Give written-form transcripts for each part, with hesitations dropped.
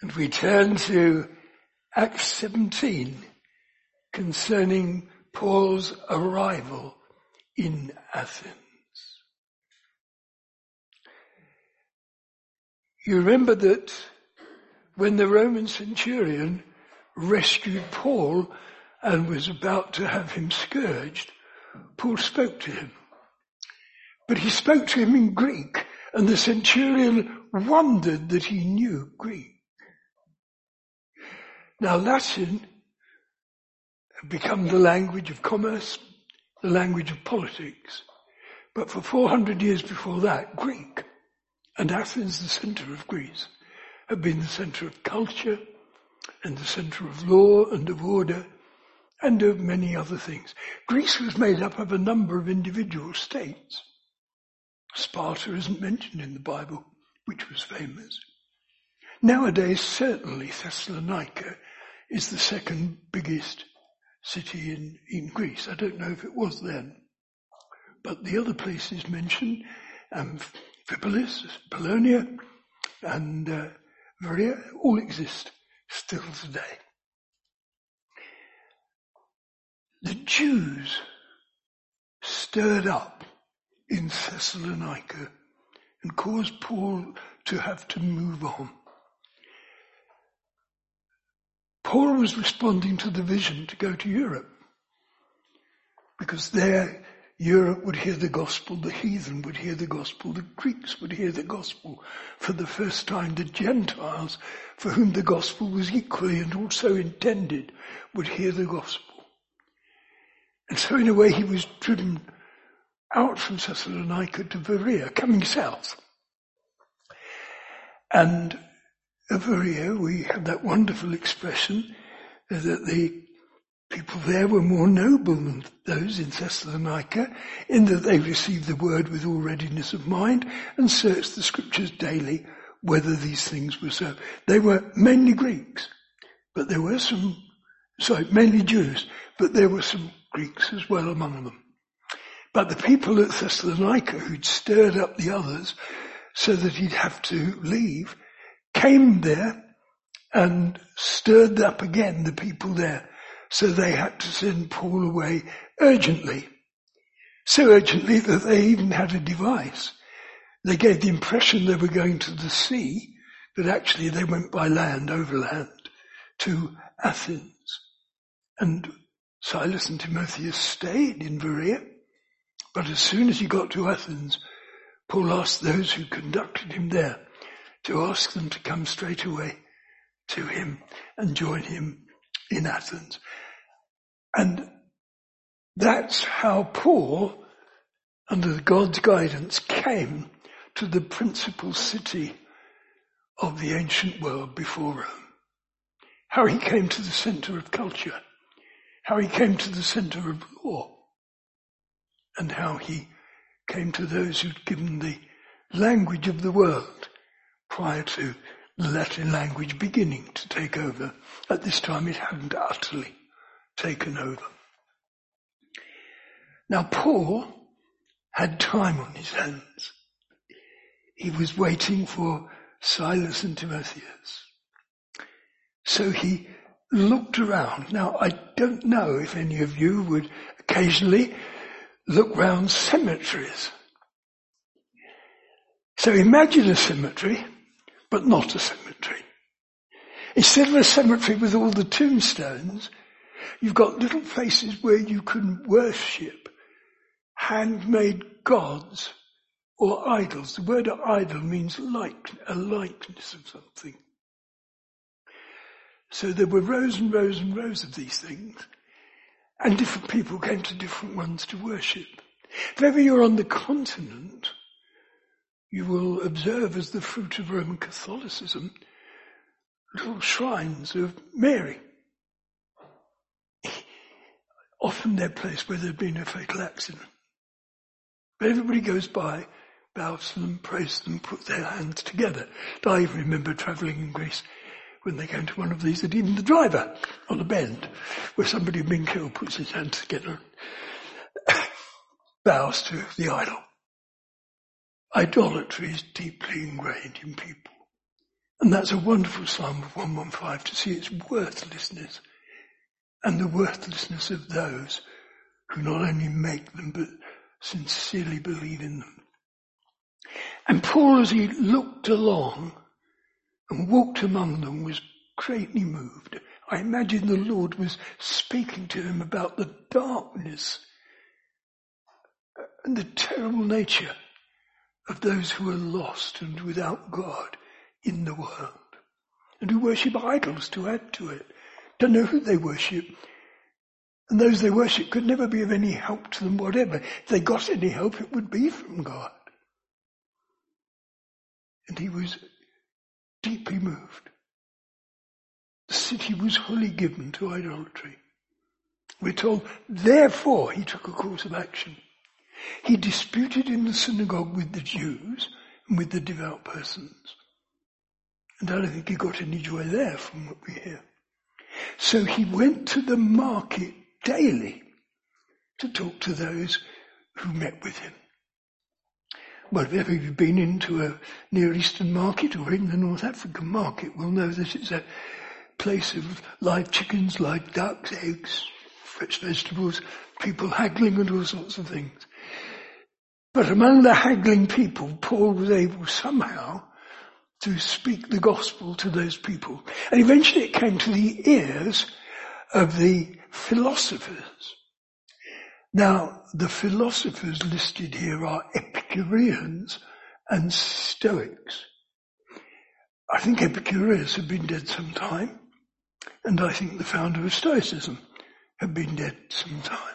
And we turn to Acts 17 concerning Paul's arrival in Athens. You remember that when the Roman centurion rescued Paul and was about to have him scourged, Paul spoke to him. But he spoke to him in Greek, and the centurion wondered that he knew Greek. Now Latin had become the language of commerce, the language of politics. But for 400 years before that, Greek, and Athens, the centre of Greece, had been the centre of culture and the centre of law and of order and of many other things. Greece was made up of a number of individual states. Sparta isn't mentioned in the Bible, which was famous. Nowadays, certainly Thessalonica is the second biggest city in Greece. I don't know if it was then. But the other places mentioned, Amphipolis, Apollonia, and Berea, all exist still today. The Jews stirred up in Thessalonica and caused Paul to have to move on. Paul was responding to the vision to go to Europe, because there Europe would hear the gospel, the heathen would hear the gospel, the Greeks would hear the gospel. For the first time, the Gentiles, for whom the gospel was equally and also intended, would hear the gospel. And so in a way he was driven out from Thessalonica to Berea, coming south. And at Berea we have that wonderful expression that the people there were more noble than those in Thessalonica, in that they received the word with all readiness of mind and searched the scriptures daily whether these things were so. They were mainly Greeks, but there were mainly Jews, but there were some Greeks as well among them. But the people at Thessalonica, who'd stirred up the others so that he'd have to leave, came there and stirred up again the people there. So they had to send Paul away urgently. So urgently that they even had a device. They gave the impression they were going to the sea, but actually they went by land, overland, to Athens. And Silas and Timotheus stayed in Berea, but as soon as he got to Athens, Paul asked those who conducted him there to ask them to come straight away to him and join him in Athens. And that's how Paul, under God's guidance, came to the principal city of the ancient world before Rome. How he came to the centre of culture, how he came to the centre of law, and how he came to those who'd given the language of the world prior to the Latin language beginning to take over. At this time it hadn't utterly taken over. Now Paul had time on his hands. He was waiting for Silas and Timotheus. So he looked around. Now I don't know if any of you would occasionally look round cemeteries. So imagine a cemetery, but not a cemetery. Instead of a cemetery with all the tombstones, you've got little places where you can worship handmade gods or idols. The word idol means a likeness of something. So there were rows and rows and rows of these things, and different people came to different ones to worship. If ever you're on the continent, you will observe, as the fruit of Roman Catholicism, little shrines of Mary. Often they're placed where there's been a fatal accident. But everybody goes by, bows to them, prays to them, put their hands together. I even remember travelling in Greece when they came to one of these, that even the driver on a bend where somebody had been killed puts his hands together and bows to the idol. Idolatry is deeply ingrained in people. And that's a wonderful Psalm of 115 to see its worthlessness and the worthlessness of those who not only make them but sincerely believe in them. And Paul, as he looked along and walked among them, was greatly moved. I imagine the Lord was speaking to him about the darkness and the terrible nature of those who are lost and without God in the world, and who worship idols to add to it, don't know who they worship, and those they worship could never be of any help to them whatever. If they got any help, it would be from God. And he was deeply moved. The city was wholly given to idolatry. We're told, therefore, he took a course of action. He disputed in the synagogue with the Jews and with the devout persons. And I don't think he got any joy there from what we hear. So he went to the market daily to talk to those who met with him. Well, if ever you've been into a Near Eastern market or in the North African market, will know that it's a place of live chickens, live ducks, eggs, fresh vegetables, people haggling and all sorts of things. But among the haggling people, Paul was able somehow to speak the gospel to those people. And eventually it came to the ears of the philosophers. Now, the philosophers listed here are Epicureans and Stoics. I think Epicurus had been dead some time, and I think the founder of Stoicism had been dead some time.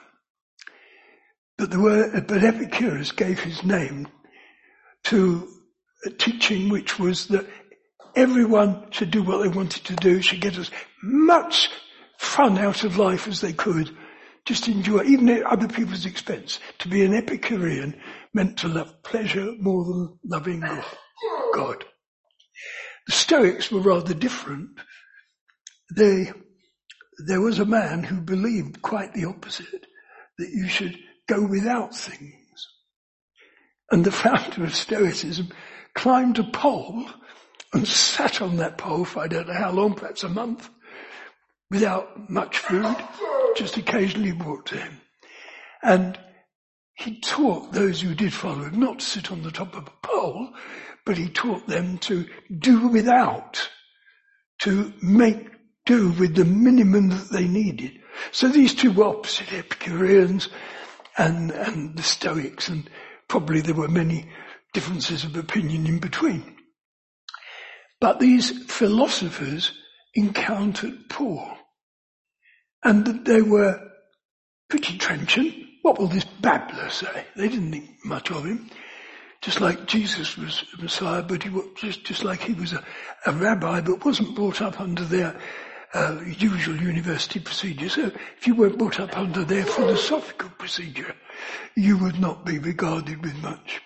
But Epicurus gave his name to a teaching which was that everyone should do what they wanted to do, should get as much fun out of life as they could, just enjoy, even at other people's expense. To be an Epicurean meant to love pleasure more than loving God. The Stoics were rather different. There was a man who believed quite the opposite, that you should go without things. And the founder of Stoicism climbed a pole and sat on that pole for I don't know how long, perhaps a month, without much food, just occasionally brought to him. And he taught those who did follow him not to sit on the top of a pole, but he taught them to do without, to make do with the minimum that they needed. So these two were opposite, Epicureans and the Stoics, and probably there were many differences of opinion in between. But these philosophers encountered Paul, and they were pretty trenchant. What will this babbler say? They didn't think much of him. Just like Jesus was a Messiah, but he was just like he was a rabbi, but wasn't brought up under their usual university procedure. So if you weren't brought up under their philosophical procedure, you would not be regarded with much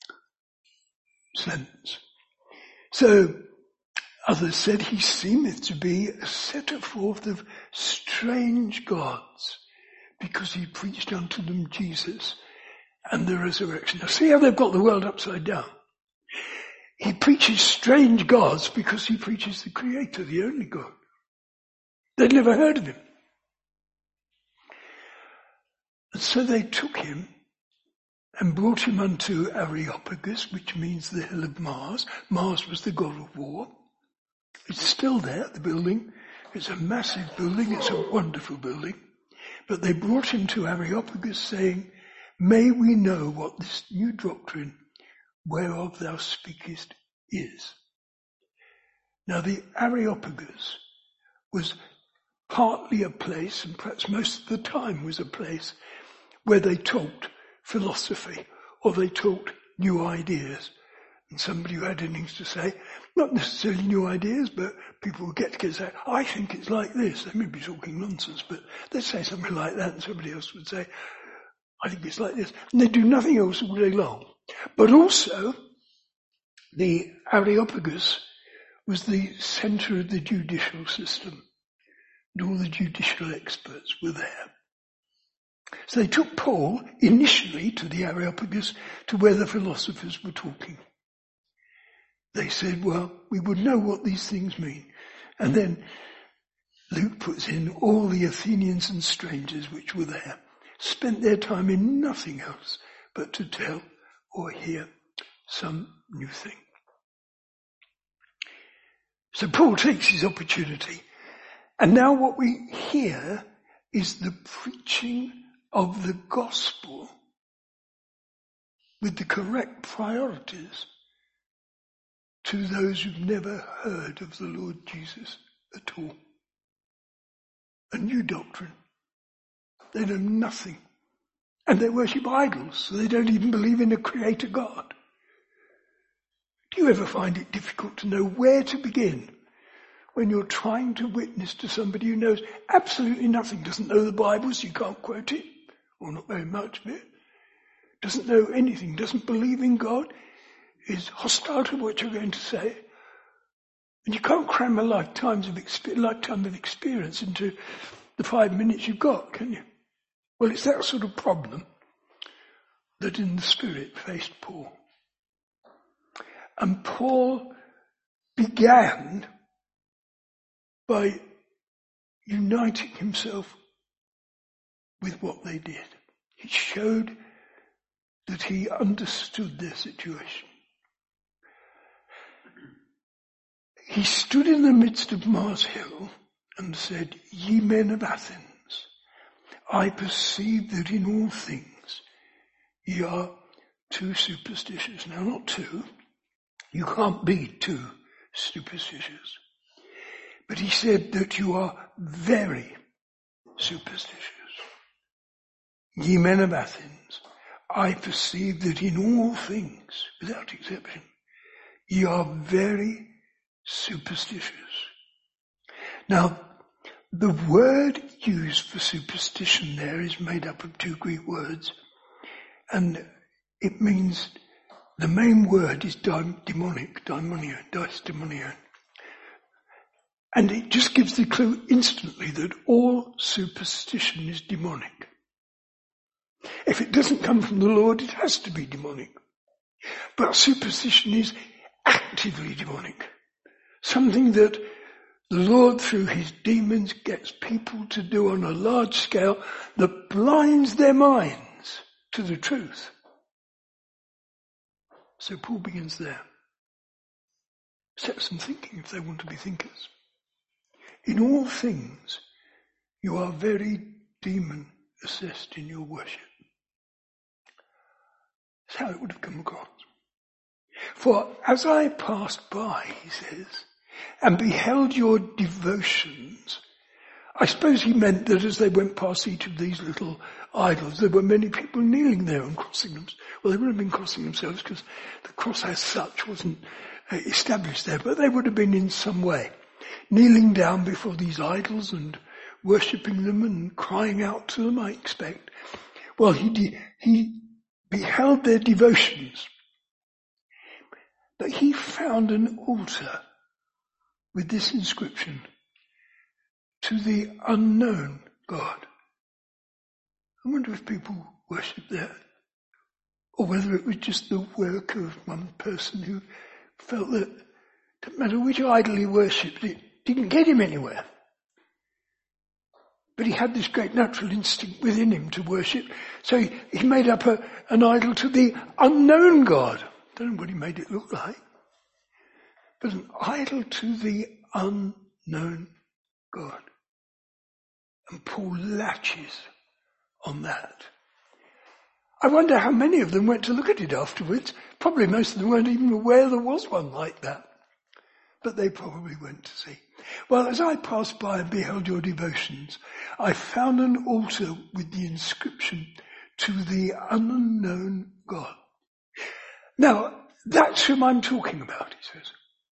sense. So others said, he seemeth to be a setter forth of strange gods, because he preached unto them Jesus and the resurrection. Now see how they've got the world upside down. He preaches strange gods because he preaches the Creator, the only God. They'd never heard of him. And so they took him and brought him unto Areopagus, which means the hill of Mars. Mars was the god of war. It's still there, the building. It's a massive building. It's a wonderful building. But they brought him to Areopagus, saying, may we know what this new doctrine whereof thou speakest is. Now the Areopagus was partly a place, and perhaps most of the time was a place, where they taught philosophy, or they taught new ideas. And somebody who had anything to say, not necessarily new ideas, but people would get together and say, I think it's like this. They may be talking nonsense, but they'd say something like that, and somebody else would say, I think it's like this. And they do nothing else all day long. But also, the Areopagus was the centre of the judicial system. And all the judicial experts were there. So they took Paul initially to the Areopagus, to where the philosophers were talking. they said, well, we would know what these things mean. And then Luke puts in all the Athenians and strangers which were there, spent their time in nothing else but to tell or hear some new thing. So Paul takes his opportunity. And now what we hear is the preaching of the gospel with the correct priorities to those who've never heard of the Lord Jesus at all. A new doctrine. They know nothing. And they worship idols, so they don't even believe in a creator God. Do you ever find it difficult to know where to begin when you're trying to witness to somebody who knows absolutely nothing, doesn't know the Bible, so you can't quote it, or not very much of it, doesn't know anything, doesn't believe in God, is hostile to what you're going to say, and you can't cram a lifetime of experience into the 5 minutes you've got, can you? Well, it's that sort of problem that in the Spirit faced Paul. And Paul began by uniting himself with what they did. He showed that he understood their situation. He stood in the midst of Mars Hill and said, "Ye men of Athens, I perceive that in all things ye are too superstitious." Now, not too. You can't be too superstitious. But he said that you are very superstitious. Ye men of Athens, I perceive that in all things, without exception, ye are very superstitious. Now, the word used for superstition there is made up of two Greek words, and it means the main word is daimonion. And it just gives the clue instantly that all superstition is demonic. If it doesn't come from the Lord, it has to be demonic. But superstition is actively demonic. Something that the Lord, through his demons, gets people to do on a large scale that blinds their minds to the truth. So Paul begins there. Sets them thinking if they want to be thinkers. In all things, you are very demon-assessed in your worship. That's how it would have come across. For as I passed by, he says, and beheld your devotions, I suppose he meant that as they went past each of these little idols, there were many people kneeling there and crossing them. Well, they would have been crossing themselves because the cross as such wasn't established there, but they would have been in some way kneeling down before these idols and worshipping them and crying out to them, I expect. Well, he beheld their devotions, but he found an altar with this inscription, "To the unknown God." I wonder if people worship there, or whether it was just the work of one person who felt that it didn't matter which idol he worshipped, it didn't get him anywhere. But he had this great natural instinct within him to worship, so he made up an idol to the unknown God. I don't know what he made it look like, but an idol to the unknown God. And Paul latches on that. I wonder how many of them went to look at it afterwards. Probably most of them weren't even aware there was one like that. But they probably went to see. Well, as I passed by and beheld your devotions, I found an altar with the inscription, "To the unknown God." Now, that's whom I'm talking about, he says.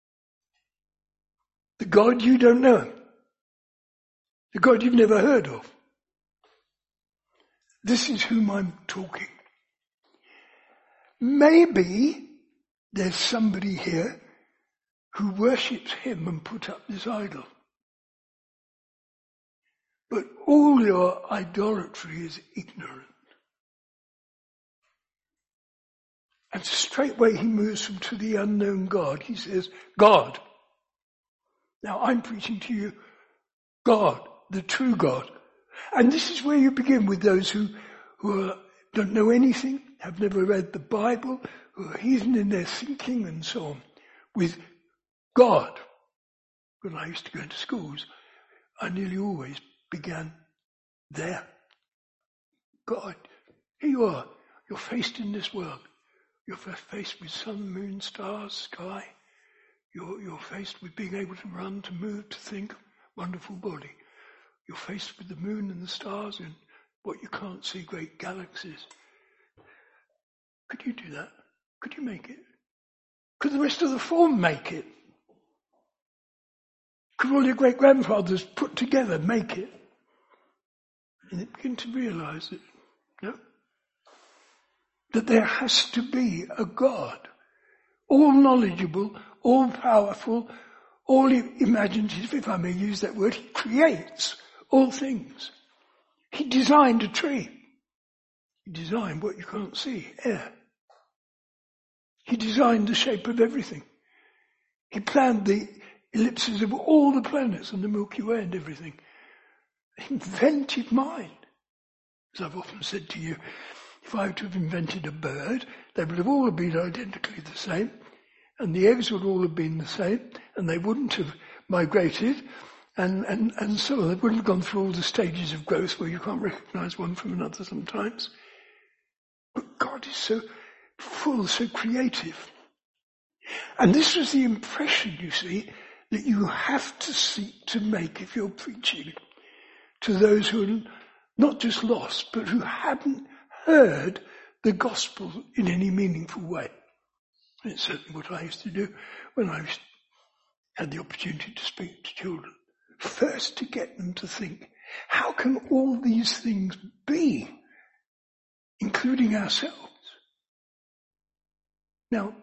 The God you don't know. The God you've never heard of. This is whom I'm talking. Maybe there's somebody here who worships him and put up this idol. But all your idolatry is ignorant. And straightway he moves from to the unknown God. He says, God. Now I'm preaching to you, God, the true God. And this is where you begin with those who don't know anything, have never read the Bible, who are heathen in their thinking and so on. With God. When I used to go into schools, I nearly always began there. God, here you are. You're faced in this world. You're faced with sun, moon, stars, sky. You're faced with being able to run, to move, to think. Wonderful body. You're faced with the moon and the stars and what you can't see, great galaxies. Could you do that? Could you make it? Could the rest of the form make it? Could all your great-grandfathers put together make it? And you begin to realize that, no? That there has to be a God, all knowledgeable, all powerful, all imaginative, if I may use that word. He creates all things. He designed a tree. He designed what you can't see, air. He designed the shape of everything. He planned the ellipses of all the planets and the Milky Way and everything. Invented mind. As I've often said to you, if I were to have invented a bird, they would have all been identically the same, and the eggs would all have been the same, and they wouldn't have migrated, and so on. They wouldn't have gone through all the stages of growth where you can't recognize one from another sometimes. But God is so full, so creative. And this was the impression, you see, that you have to seek to make if you're preaching to those who are not just lost, but who haven't heard the gospel in any meaningful way. And it's certainly what I used to do when I had the opportunity to speak to children. First, to get them to think, how can all these things be, including ourselves? Now,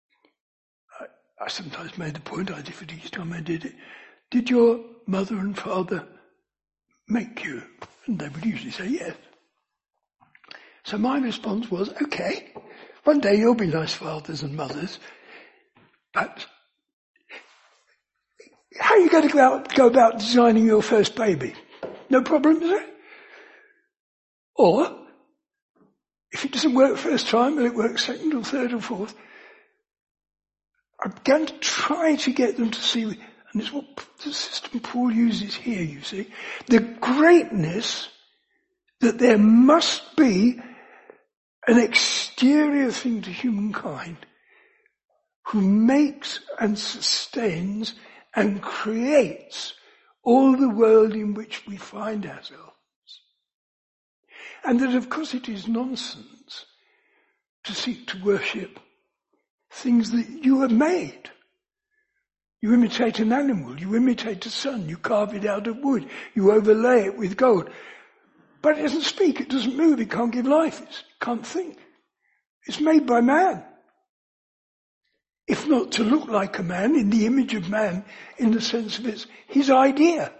I sometimes made the point, I differed each time I did it, did your mother and father make you? And they would usually say yes. So my response was, okay, one day you'll be nice fathers and mothers, but how are you going to go about designing your first baby? No problem, is it? Or, if it doesn't work first time, will it work second or third or fourth? I began to try to get them to see, and it's what the system Paul uses here, you see, the greatness that there must be an exterior thing to humankind who makes and sustains and creates all the world in which we find ourselves. And that of course it is nonsense to seek to worship things that you have made. You imitate an animal, you imitate a sun, you carve it out of wood, you overlay it with gold. But it doesn't speak, it doesn't move, it can't give life, it can't think. It's made by man. If not to look like a man, in the image of man, in the sense of it's his idea.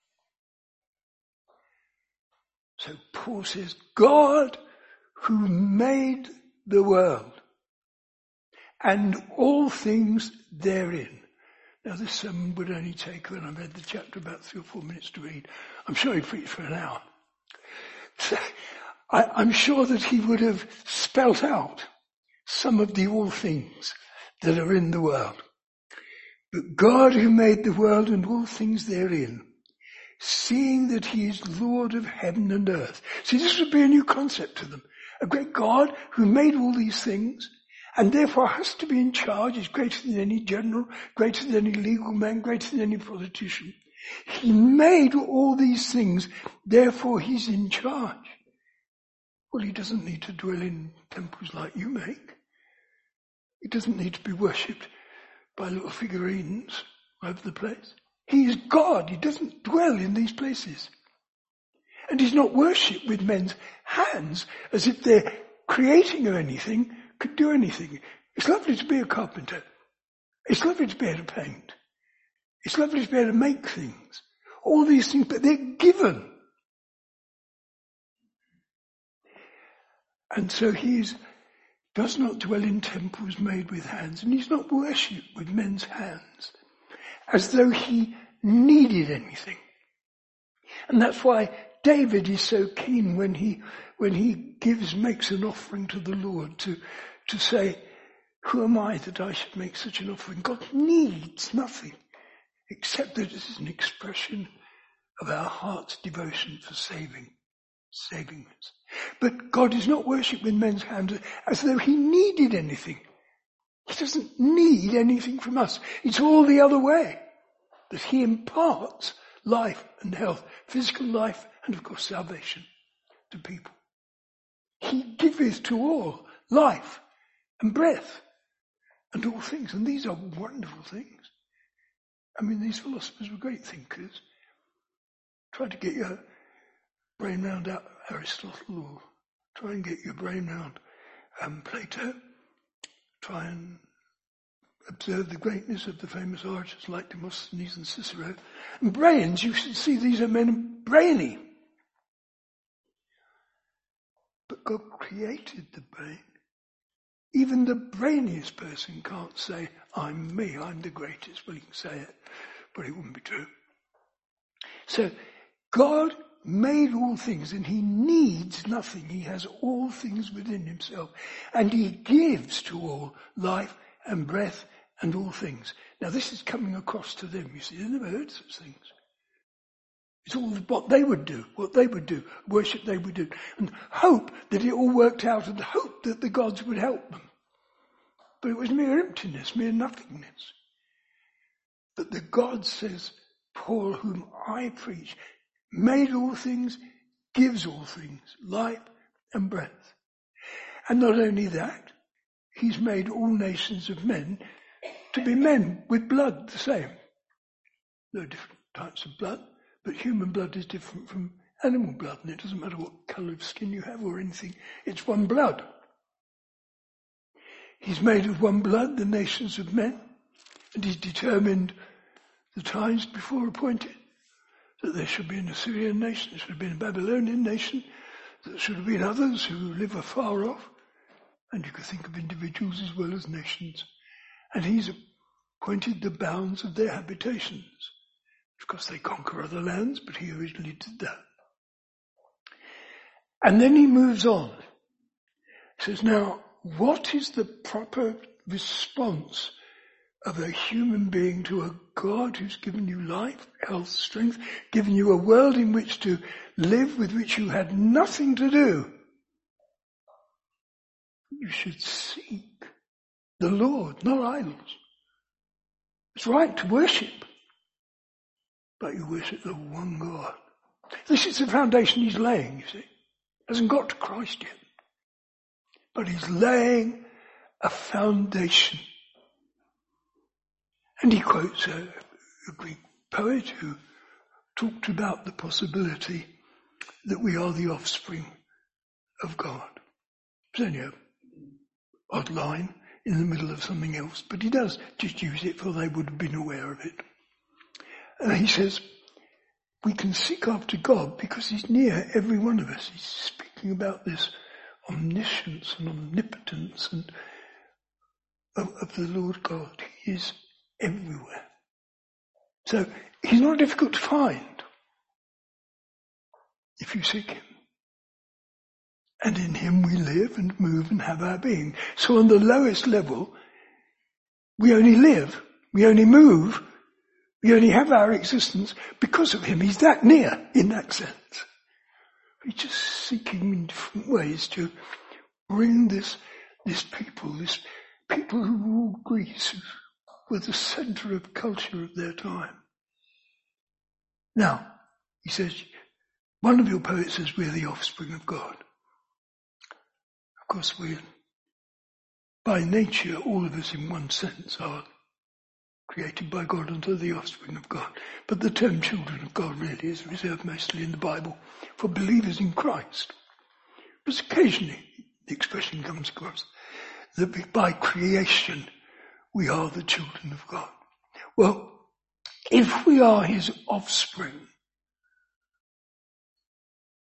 So Paul says, God who made the world and all things therein. Now this sermon would only take, when I read the chapter, about 3 or 4 minutes to read. I'm sure he preached for an hour. So I'm sure that he would have spelt out some of the all things that are in the world. But God who made the world and all things therein, seeing that he is Lord of heaven and earth. See, this would be a new concept to them. A great God who made all these things and therefore has to be in charge, is greater than any general, greater than any legal man, greater than any politician. He made all these things, therefore he's in charge. Well, he doesn't need to dwell in temples like you make. He doesn't need to be worshipped by little figurines over the place. He is God. He doesn't dwell in these places. And he's not worshipped with men's hands as if they're creating or anything, could do anything. It's lovely to be a carpenter. It's lovely to be able to paint. It's lovely to be able to make things. All these things, but they're given. And so does not dwell in temples made with hands, and he's not worshipped with men's hands, as though he needed anything. And that's why David is so keen when he makes an offering to the Lord to say, who am I that I should make such an offering? God needs nothing except that it is an expression of our heart's devotion for saving us. But God is not worshipped with men's hands as though he needed anything. He doesn't need anything from us. It's all the other way, that he imparts life and health, physical life and of course salvation to people. He giveth to all life and breath and all things, and these are wonderful things. I mean, these philosophers were great thinkers. Try to get your brain round Aristotle, or try and get your brain round Plato. Try and observe the greatness of the famous orators like Demosthenes and Cicero. And brains, you should see these are men brainy. But God created the brain. Even the brainiest person can't say, I'm me, I'm the greatest. Well, he can say it, but it wouldn't be true. So God made all things and he needs nothing. He has all things within himself. And he gives to all life and breath and all things. Now this is coming across to them, you see. They never heard such things. It's all what they would do, worship they would do, and hope that it all worked out, and hope that the gods would help them. But it was mere emptiness, mere nothingness. But the God, says Paul, whom I preach, made all things, gives all things, life and breath. And not only that, he's made all nations of men to be men with blood the same. There are different types of blood, but human blood is different from animal blood, and it doesn't matter what colour of skin you have or anything, it's one blood. He's made of one blood the nations of men, and he's determined the times before appointed that there should be an Assyrian nation, there should have been a Babylonian nation, there should have been others who live afar off, and you could think of individuals as well as nations. And he's appointed the bounds of their habitations. Of course, they conquer other lands, but he originally did that. And then he moves on. He says, now, what is the proper response of a human being to a God who's given you life, health, strength, given you a world in which to live with which you had nothing to do? You should seek the Lord, not idols. It's right to worship, but you worship the one God. This is the foundation he's laying, you see. Hasn't got to Christ yet. But he's laying a foundation. And he quotes a Greek poet who talked about the possibility that we are the offspring of God. It's only an odd line in the middle of something else, but he does just use it, for they would have been aware of it. And he says, we can seek after God because he's near every one of us. He's speaking about this omniscience and omnipotence and of the Lord God. He is everywhere. So he's not difficult to find if you seek him. And in him we live and move and have our being. So on the lowest level, we only live, we only move, we only have our existence because of him. He's that near in that sense. We're just seeking in different ways to bring this people who ruled Greece, who were the centre of culture of their time. Now, he says, one of your poets says we're the offspring of God. Of course, we're, by nature, all of us in one sense are created by God unto the offspring of God. But the term children of God really is reserved mostly in the Bible for believers in Christ. But occasionally the expression comes across that by creation we are the children of God. Well, if we are his offspring,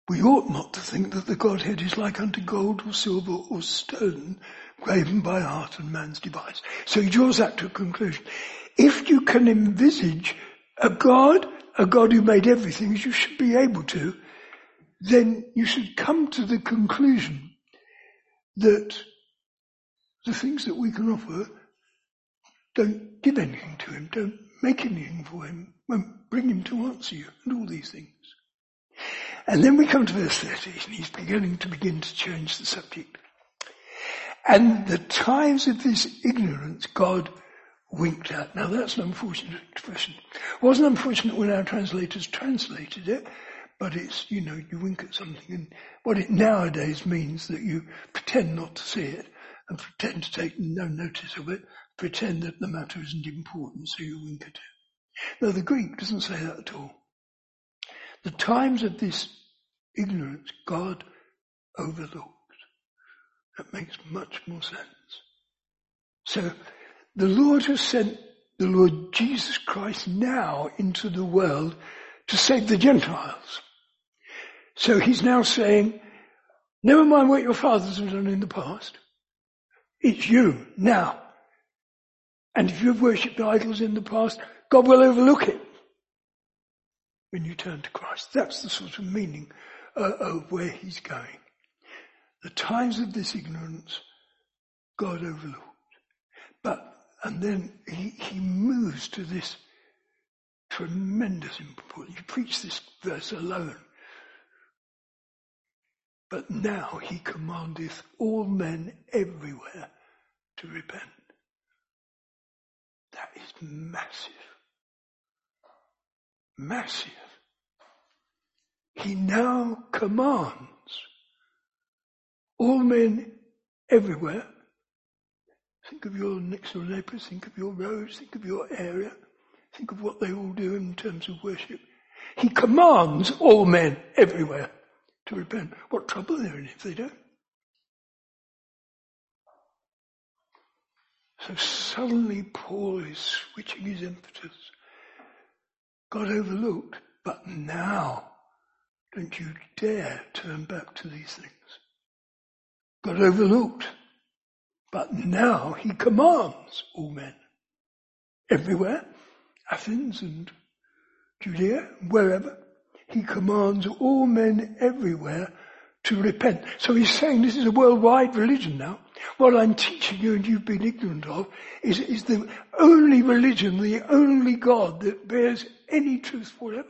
We ought not to think that the Godhead is like unto gold or silver or stone, graven by art and man's device. So he draws that to a conclusion. If you can envisage a God who made everything, as you should be able to, then you should come to the conclusion that the things that we can offer don't give anything to him, don't make anything for him, won't bring him to answer you, and all these things. And then we come to verse 30, and he's begin to change the subject. And the times of this ignorance God winked at. Now that's an unfortunate expression. It wasn't unfortunate when our translators translated it, but it's, you wink at something, and what it nowadays means that you pretend not to see it, and pretend to take no notice of it, pretend that the matter isn't important, so you wink at it. No, the Greek doesn't say that at all. The times of this ignorance God overlooked. That makes much more sense. So the Lord has sent the Lord Jesus Christ now into the world to save the Gentiles. So he's now saying, never mind what your fathers have done in the past. It's you now. And if you've worshipped idols in the past, God will overlook it when you turn to Christ. That's the sort of meaning of where he's going. The times of this ignorance, God overlooked. And then he moves to this tremendous importance. You preach this verse alone. But now he commandeth all men everywhere to repent. That is massive. Massive. He now commands all men everywhere. Think of your next door neighbours, think of your roads, think of your area, think of what they all do in terms of worship. He commands all men everywhere to repent. What trouble they're in if they don't. So suddenly Paul is switching his impetus. God overlooked, but now don't you dare turn back to these things. God overlooked, but now he commands all men everywhere, Athens and Judea, wherever. He commands all men everywhere to repent. So he's saying this is a worldwide religion now. What I'm teaching you and you've been ignorant of is the only religion, the only God that bears any truth forever.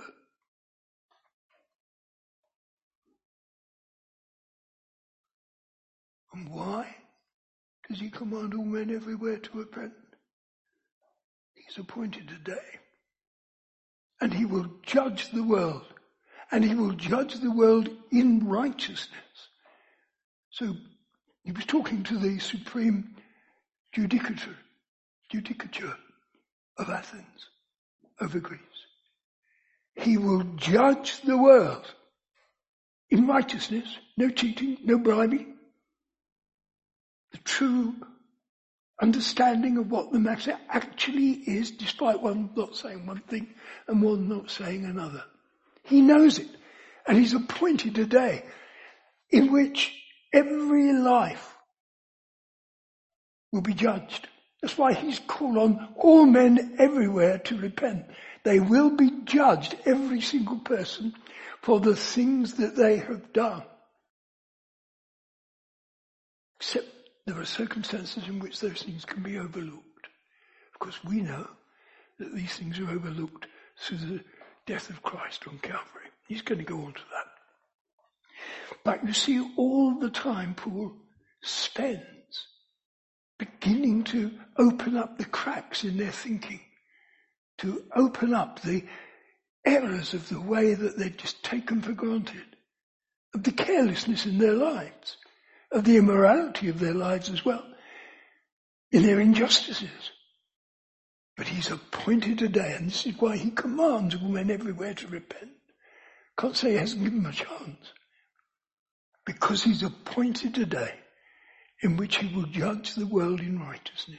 And why does he command all men everywhere to repent? He's appointed a day. And he will judge the world. And he will judge the world in righteousness. So he was talking to the supreme judicature of Athens over Greece. He will judge the world in righteousness, no cheating, no bribing. The true understanding of what the matter actually is, despite one not saying one thing and one not saying another. He knows it, and he's appointed a day in which every life will be judged. That's why he's called on all men everywhere to repent. They will be judged, every single person, for the things that they have done. Except there are circumstances in which those things can be overlooked. Of course, we know that these things are overlooked through the death of Christ on Calvary. He's going to go on to that. But you see, all the time Paul spends beginning to open up the cracks in their thinking, to open up the errors of the way that they'd just taken for granted, of the carelessness in their lives, of the immorality of their lives as well, in their injustices. But he's appointed a day, and this is why he commands all men everywhere to repent. Can't say he hasn't given them a chance. Because he's appointed a day in which he will judge the world in righteousness.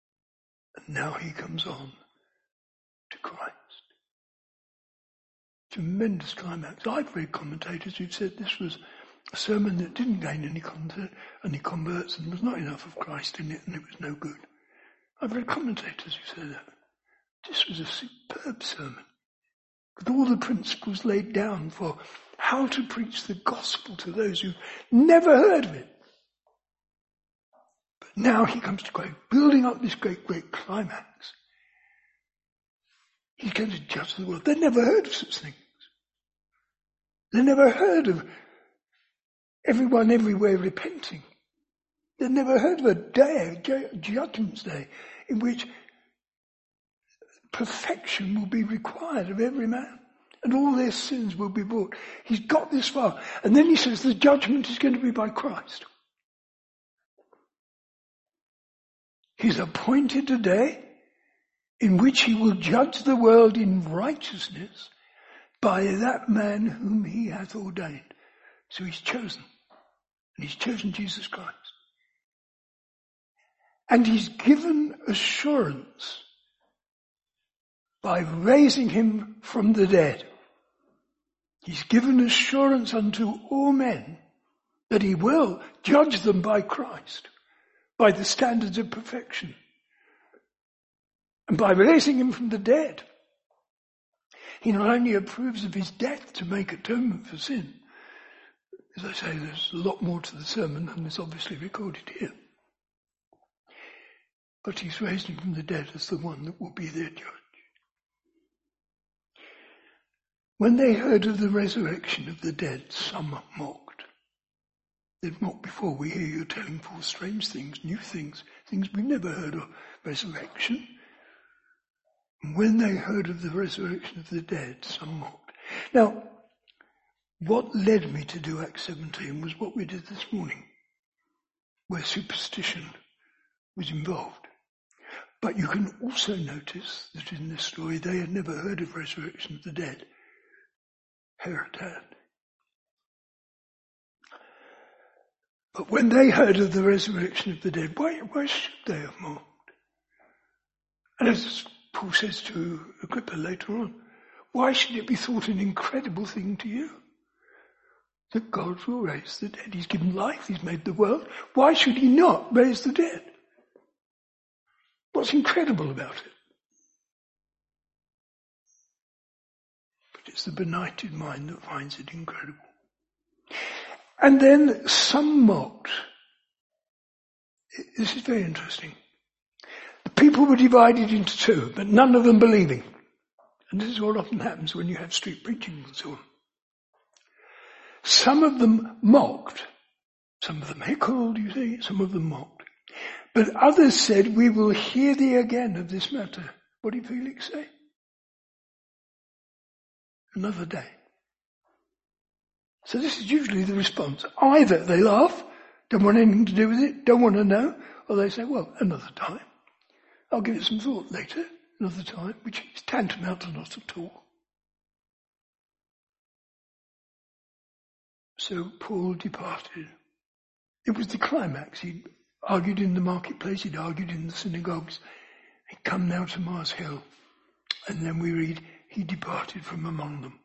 And now he comes on to Christ. Tremendous climax. I've read commentators who've said this was a sermon that didn't gain any converts and was not enough of Christ in it and it was no good. I've read commentators who say that. This was a superb sermon with all the principles laid down for how to preach the gospel to those who've never heard of it. But now he comes to building up this great climax. He's going to judge the world. They'd never heard of such things. They never heard of everyone everywhere repenting. They never heard of a day, a judgment day, in which perfection will be required of every man, and all their sins will be brought. He's got this far. And then he says the judgment is going to be by Christ. He's appointed a day in which he will judge the world in righteousness by that man whom he hath ordained. So he's chosen. And he's chosen Jesus Christ. And he's given assurance by raising him from the dead. He's given assurance unto all men that he will judge them by Christ, by the standards of perfection. And by raising him from the dead, he not only approves of his death to make atonement for sin. As I say, there's a lot more to the sermon than is obviously recorded here. But he's raised him from the dead as the one that will be their judge. When they heard of the resurrection of the dead, some mocked. They've mocked before. We hear you telling forth strange things, new things, things we've never heard of. Resurrection. And when they heard of the resurrection of the dead, some mocked. Now, what led me to do Acts 17 was what we did this morning, where superstition was involved. But you can also notice that in this story they had never heard of resurrection of the dead. Herod had. But when they heard of the resurrection of the dead, why should they have mocked? And as Paul says to Agrippa later on, why should it be thought an incredible thing to you that God will raise the dead? He's given life, he's made the world. Why should he not raise the dead? What's incredible about it? But it's the benighted mind that finds it incredible. And then some mocked. This is very interesting. The people were divided into two, but none of them believing. And this is what often happens when you have street preaching and so on. Some of them mocked. Some of them heckled, you see. Some of them mocked. But others said, we will hear thee again of this matter. What did Felix say? Another day. So this is usually the response. Either they laugh, don't want anything to do with it, don't want to know, or they say, well, another time. I'll give it some thought later, another time, which is tantamount to not at all. So Paul departed. It was the climax. He'd argued in the marketplace, he'd argued in the synagogues. He'd come now to Mars Hill. And then we read, he departed from among them.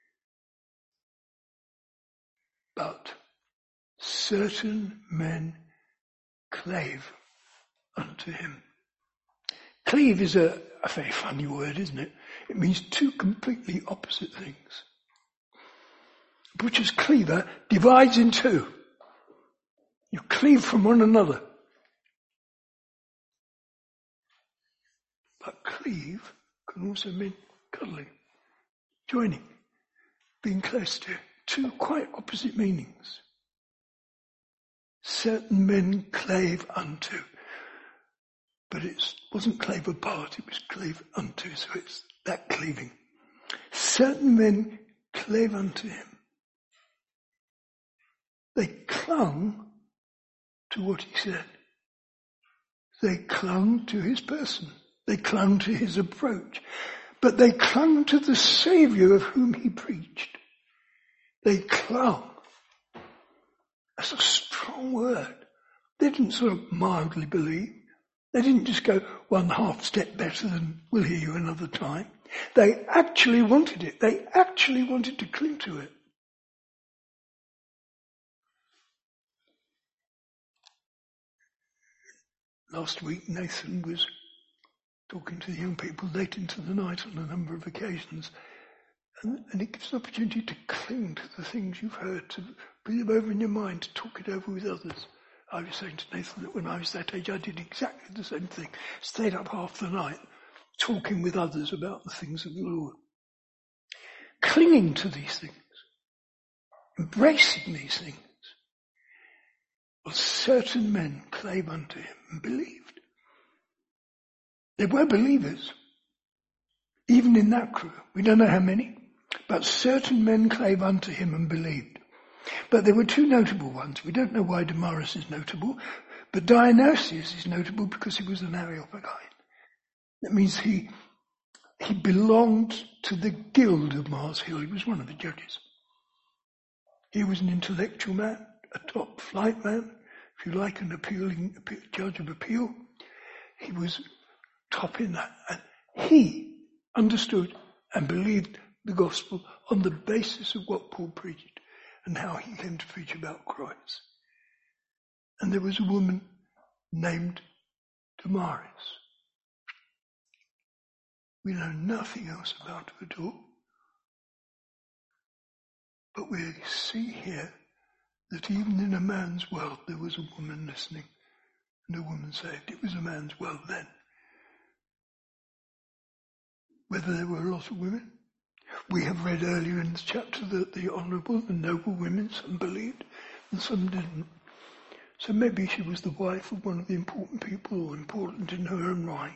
But certain men clave unto him. Cleave is a very funny word, isn't it? It means two completely opposite things. A butcher's cleaver divides in two. You cleave from one another. But cleave can also mean cuddling, joining, being close to. Two quite opposite meanings. Certain men clave unto. But it wasn't clave apart, it was clave unto, so it's that cleaving. Certain men clave unto him. They clung to what he said. They clung to his person. They clung to his approach. But they clung to the Saviour of whom he preached. They clung. That's a strong word. They didn't sort of mildly believe. They didn't just go one half step better than we'll hear you another time. They actually wanted it. They actually wanted to cling to it. Last week, Nathan was talking to the young people late into the night on a number of occasions, and it gives an opportunity to cling to the things you've heard, to bring them over in your mind, to talk it over with others. I was saying to Nathan that when I was that age, I did exactly the same thing. Stayed up half the night, talking with others about the things of the Lord. Clinging to these things, embracing these things. Well, certain men clave unto him and believed. They were believers, even in that crew. We don't know how many, but certain men clave unto him and believed. But there were two notable ones. We don't know why Damaris is notable, but Dionysius is notable because he was an Areopagite. That means he belonged to the guild of Mars Hill. He was one of the judges. He was an intellectual man, a top flight man, if you like, an judge of appeal. He was top in that. And he understood and believed the gospel on the basis of what Paul preached and how he came to preach about Christ. And there was a woman named Damaris. We know nothing else about her at all. But we see here that even in a man's world there was a woman listening and a woman saved. It was a man's world then. Whether there were a lot of women, we have read earlier in the chapter that the honourable and noble women, some believed and some didn't. So maybe she was the wife of one of the important people, or important in her own right.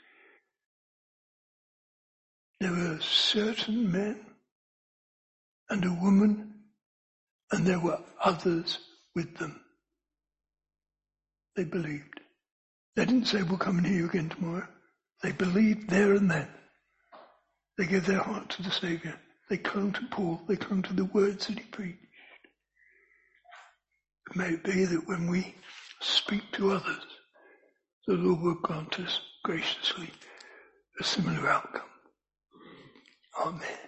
There were certain men and a woman, and there were others with them. They believed. They didn't say, we'll come and hear you again tomorrow. They believed there and then. They gave their heart to the Saviour. They clung to Paul. They clung to the words that he preached. It may be that when we speak to others, the Lord will grant us graciously a similar outcome. Amen.